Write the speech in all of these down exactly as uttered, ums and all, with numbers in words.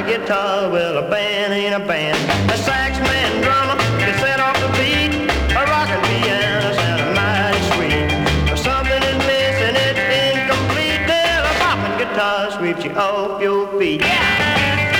guitar, well, a band ain't a band. A sax man, drummer, can set off the beat. A rockin' piano sound mighty sweet. But something is missing, it's incomplete. Well, a bopping guitar sweeps you off your feet. Yeah!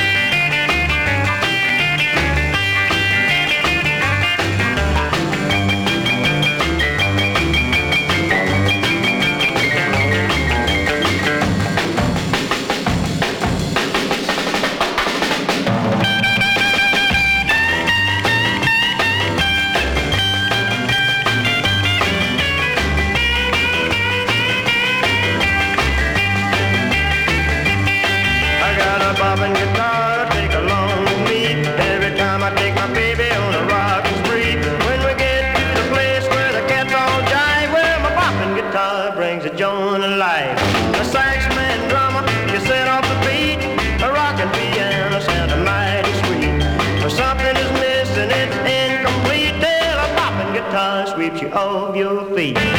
Bobbing guitar, take along with me. Every time I take my baby on a rockin' spree. When we get to the place where the cats all jive, well, my bopping guitar brings the joint alive. The sax man, drummer, you set off the beat. A rockin' piano sound mighty sweet. But something is missing, it's incomplete. Till a bopping guitar sweeps you off your feet.